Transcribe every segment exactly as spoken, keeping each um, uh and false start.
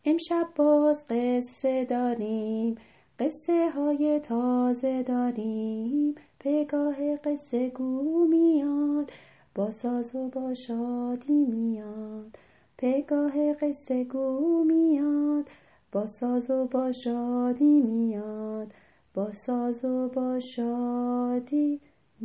امشب باز قصه داریم، قصه های تازه داریم. پگاه قصه گو میاد، با ساز و با شادی میاد. پگاه قصه گو میاد، با ساز و با شادی میاد. با ساز و با شادی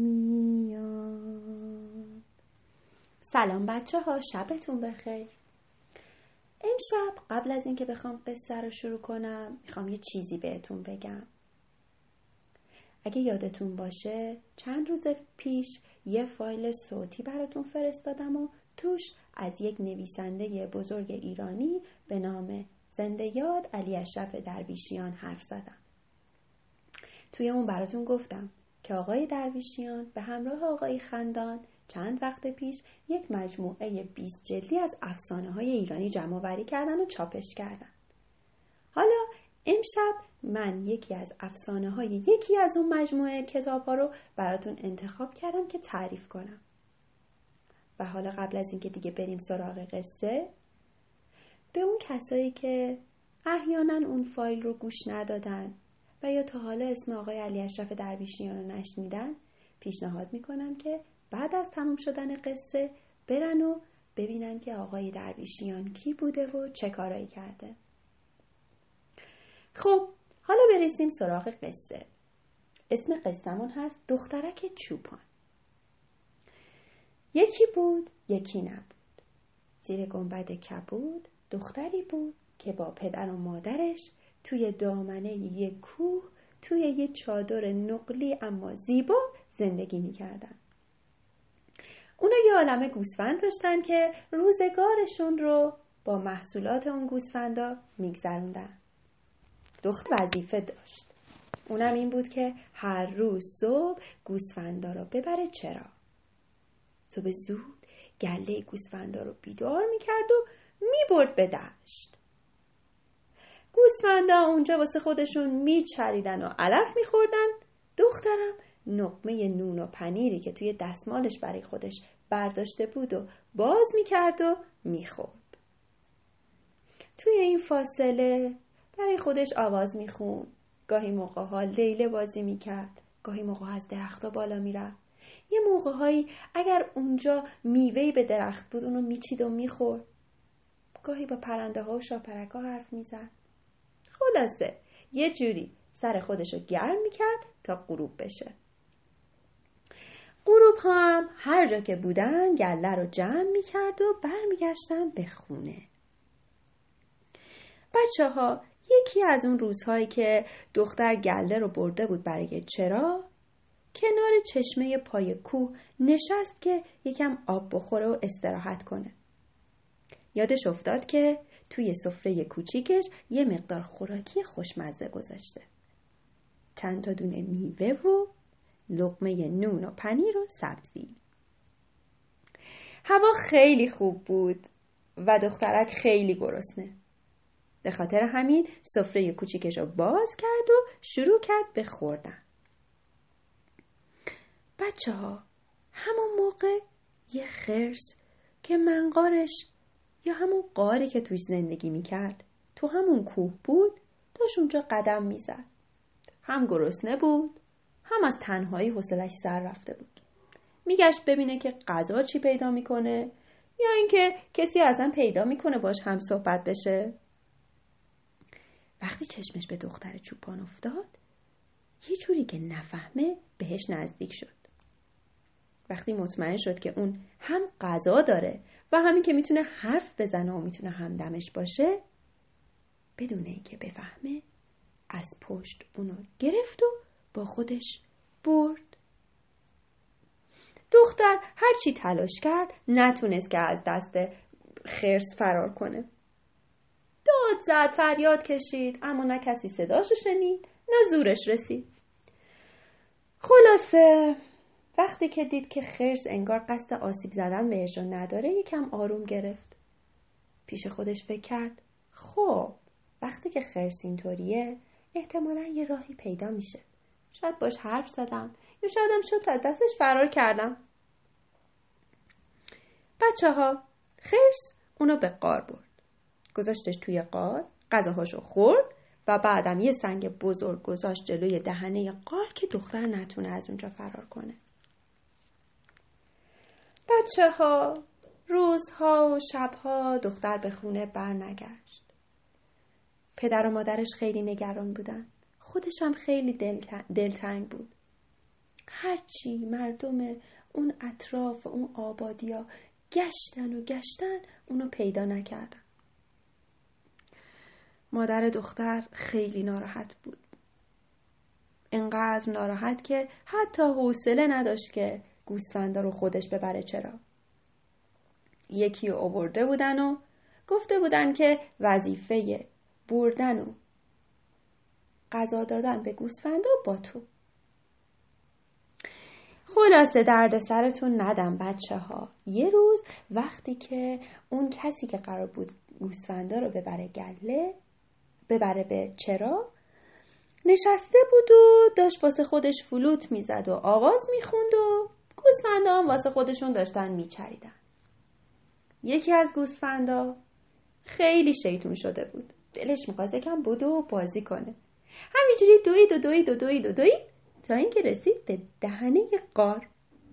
میاد. سلام بچه ها، شبتون بخیر. امشب قبل از اینکه بخوام قصه رو شروع کنم میخوام یه چیزی بهتون بگم. اگه یادتون باشه چند روز پیش یه فایل صوتی براتون فرستادم و توش از یک نویسنده بزرگ ایرانی به نام زنده یاد علی اشرف درویشیان حرف زدم. توی اون براتون گفتم که آقای درویشیان به همراه آقای خندان چند وقت پیش یک مجموعه بیست جلدی از افسانه های ایرانی جمع آوری کردن و چاپش کردن. حالا امشب من یکی از افسانه های یکی از اون مجموعه کتاب ها رو براتون انتخاب کردم که تعریف کنم. و حالا قبل از اینکه دیگه بریم سراغ قصه، به اون کسایی که احیانا اون فایل رو گوش ندادن و یا تا حالا اسم آقای علی اشرف درویشیان رو نشنیدن، پیشنهاد میکنم که بعد از تموم شدن قصه برن و ببینن که آقای درویشیان کی بوده و چه کارایی کرده. خب حالا برسیم سراغ قصه. اسم قصه‌مون هست دخترک چوپان. یکی بود یکی نبود. زیر گنبد کبود دختری بود که با پدر و مادرش توی دامنه یک کوه توی یه چادر نقلی اما زیبا زندگی می‌کردن. اونا یه عالمه گوسفند داشتن که روزگارشون رو با محصولات اون گوسفندا میگذروندن. دختر وظیفه داشت. اونم این بود که هر روز صبح گوسفندا رو ببره چرا. صبح زود گله گوسفندا رو بیدار میکرد و میبرد به دشت. گوسفندا اونجا واسه خودشون میچریدن و علف میخوردن. دخترم نقمه نون و پنیری که توی دستمالش برای خودش برداشته بود و باز میکرد و میخورد. توی این فاصله برای خودش آواز میخوند. گاهی موقع ها لیله بازی میکرد، گاهی موقع ها از درختا بالا میرفت. یه موقع هایی اگر اونجا میوهی به درخت بود اونو میچید و میخورد. گاهی با پرنده ها و شاپرک ها حرف میزد. خلاصه یه جوری سر خودشو گرم میکرد تا غروب بشه. غروب هم هر جا که بودن گله رو جمع میکرد و برمیگشتن به خونه. بچه ها یکی از اون روزهایی که دختر گله رو برده بود برای چرا، کنار چشمه پای کوه نشست که یکم آب بخوره و استراحت کنه. یادش افتاد که توی سفره کوچیکش یه مقدار خوراکی خوشمزه گذاشته. چند تا دونه میوه و لقمه نون و پنیر و سبزی. هوا خیلی خوب بود و دخترک خیلی گرسنه. به خاطر همین سفره کوچیکش رو باز کرد و شروع کرد به خوردن. بچه ها همون موقع یه خرس که منقارش یا همون قاری که توش زندگی میکرد تو همون کوه بود داشت اونجا قدم میزد. هم گرسنه بود هم از تنهایی حوصله‌اش سر رفته بود. میگشت ببینه که غذا چی پیدا میکنه یا اینکه کسی ازن پیدا میکنه باش هم صحبت بشه. وقتی چشمش به دختر چوپان افتاد یه جوری که نفهمه بهش نزدیک شد. وقتی مطمئن شد که اون هم غذا داره و همین که میتونه حرف بزنه و میتونه همدمش باشه، بدون اینکه بفهمه از پشت اونو گرفت و با خودش برد. دختر هر چی تلاش کرد نتونست که از دست خرس فرار کنه. داد زد، فریاد کشید، اما نه کسی صداشو شنید نه زورش رسید. خلاصه وقتی که دید که خرس انگار قصد آسیب زدن بهش رو نداره یکم آروم گرفت. پیش خودش فکر کرد خب وقتی که خرس اینطوریه احتمالاً یه راهی پیدا میشه. شاید باش حرف زدم یا شایدم شد تا دستش فرار کردم. بچه ها خرس اونو به غار برد. گذاشتش توی غار، غذاهاشو خورد و بعدم یه سنگ بزرگ گذاشت جلوی دهنه غار که دختر نتونه از اونجا فرار کنه. بچه ها روزها و شبها دختر به خونه بر نگشت. پدر و مادرش خیلی نگران بودن. خودش هم خیلی دلتنگ بود. هرچی مردم اون اطراف اون آبادیا گشتن و گشتن اونو پیدا نکردن. مادر دختر خیلی ناراحت بود. اینقدر ناراحت که حتی حوصله نداشت که گوسفندا رو خودش ببره. چرا؟ یکی رو آورده بودن و گفته بودن که وظیفه بردن و غذا دادن به گوسفندا با تو. خلاصه درد سرتون ندم بچه ها. یه روز وقتی که اون کسی که قرار بود گوسفندا رو ببره گله ببره به چرا نشسته بود و داشت واسه خودش فلوت میزد و آواز میخوند و گوسفندا هم واسه خودشون داشتن میچریدن. یکی از گوسفندا خیلی شیطون شده بود. دلش می‌خواست یکم بدو و بازی کنه. همینجوری دوید و دوید و دوید و دوید تا اینکه رسید به دهنه غار.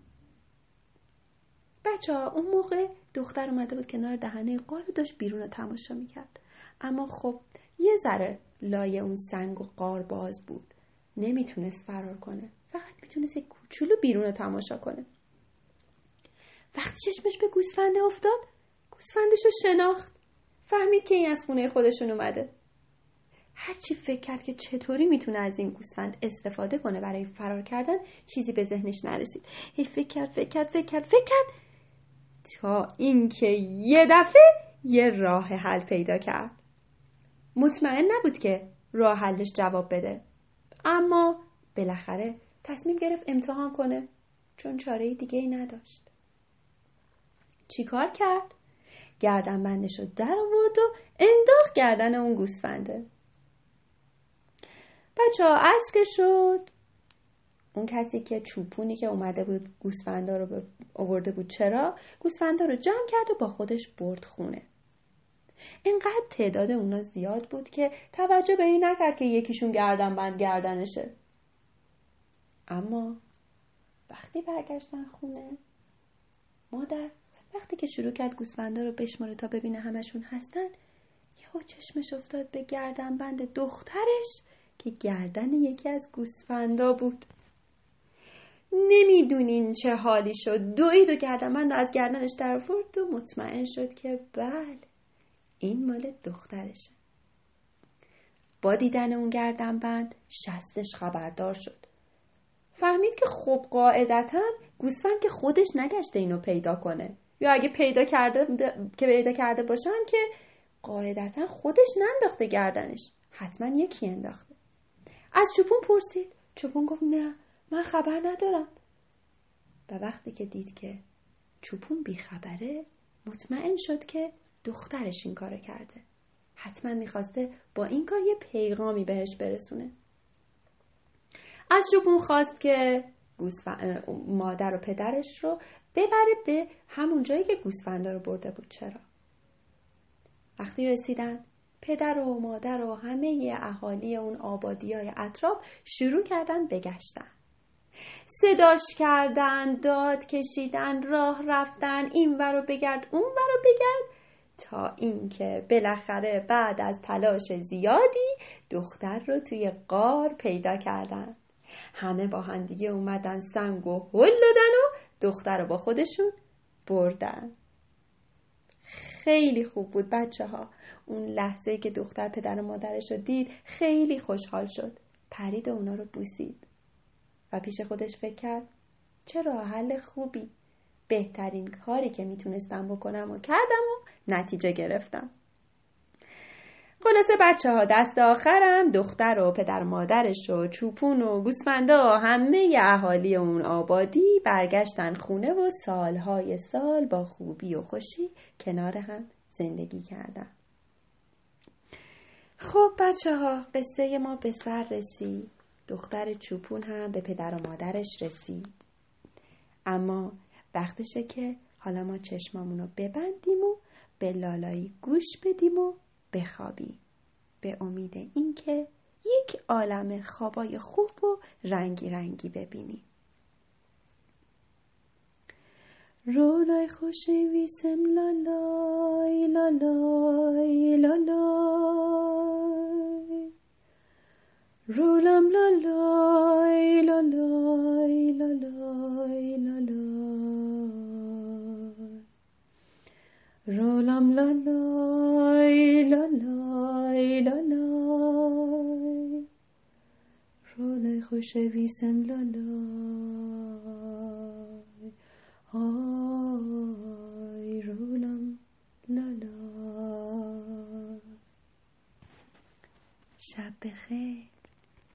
بچه‌ها اون موقع دختر اومده بود کنار دهنه غار و داشت بیرون رو تماشا میکرد. اما خب یه ذره لایه اون سنگ و غار باز بود. نمیتونست فرار کنه. فقط میتونست یک کوچولو بیرون رو تماشا کنه. وقتی چشمش به گوسفنده افتاد، گوسفندش رو شناخت. فهمید که این از خونه خودشون اومده. هرچی فکر کرد که چطوری میتونه از این گوسفند استفاده کنه برای فرار کردن، چیزی به ذهنش نرسید. هی فکر کرد فکر کرد فکر کرد فکر کرد تا اینکه یه دفعه یه راه حل پیدا کرد. مطمئن نبود که راه حلش جواب بده، اما بالاخره تصمیم گرفت امتحان کنه چون چاره دیگه ای نداشت. چی کار کرد؟ گردن بندش رو در آورد و انداخت گردن اون گوسفنده. بچه ها عصر که شد، اون کسی که چوپونی که اومده بود گوسفندا رو آورده بود چرا گوسفندا رو جمع کرد و با خودش برد خونه. اینقدر تعداد اونا زیاد بود که توجه به این نکرد که یکیشون گردن بند گردنشه. اما وقتی برگشتن خونه، مادر وقتی که شروع کرد گوسفندا رو بشماره تا ببینه همشون هستن، یهو چشمش افتاد به گردن بند دخترش که گردن یکی از گوسفندا بود. نمیدونین چه حالی شد. دوید و گردن بند از گردنش در آورد و مطمئن شد که بله این مال دخترشه. با دیدن اون گردن بند شستش خبردار شد. فهمید که خب قاعدتاً گوسفند که خودش نگشته اینو پیدا کنه، یا اگه پیدا کرده که پیدا کرده باشن که قاعدتاً خودش ننداخته گردنش، حتما یکی انداخته. از چوپون پرسید. چوپون گفت نه من خبر ندارم. و وقتی که دید که چوپون بیخبره، مطمئن شد که دخترش این کارو کرده. حتما میخواسته با این کار یه پیغامی بهش برسونه. از چوپون خواست که گوسفند مادر و پدرش رو ببره به همون جایی که گوسفندا رو برده بود چرا. وقتی رسیدن، پدر و مادر و همه اهالی اون آبادیای اطراف شروع کردن بگشتن. صداش کردن، داد کشیدن، راه رفتن، این ور رو بگرد اون ور رو بگرد، تا اینکه بالاخره بعد از تلاش زیادی دختر رو توی غار پیدا کردن. همه با هم دیگه اومدن سنگ و هل دادن و دختر رو با خودشون بردن. خیلی خوب بود بچه ها. اون لحظه که دختر پدر و مادرش رو دید خیلی خوشحال شد. پرید و اونا رو بوسید و پیش خودش فکر کرد چه راه حل خوبی. بهترین کاری که میتونستم بکنم و کردم و نتیجه گرفتم. خلاصه بچه ها دست آخرم دختر و پدر مادرش و چوپون و گوسفندا و همه اهالی اون آبادی برگشتن خونه و سالهای سال با خوبی و خوشی کنار هم زندگی کردن. خب بچه ها قصه ما به سر رسید. دختر چوپون هم به پدر و مادرش رسید. اما وقتشه که حالا ما چشمامونو ببندیم و به لالایی گوش بدیم و بخوابی به امید اینکه یک عالم خوابای خوب و رنگی رنگی ببینی. رولای خوشی ویسم لالای لالای لالای، رولم لالای لالای لالای لالای، رولم لالای لالای لالای، رولای خوشی ویسم لالای، آی رولم لالا. شب بخیر.